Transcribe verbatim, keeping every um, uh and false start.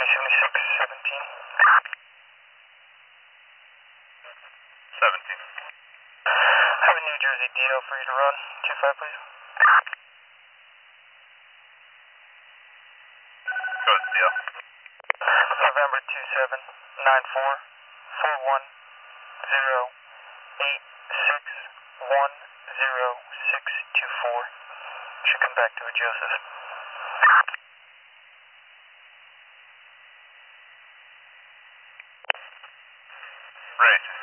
seventy-six seventeen. seventeen. Have a New Jersey D L for you to run. two five, please. Go with D L. November two seven nine four four one zero eight six one zero six two four. Should come back to a Joseph. Right.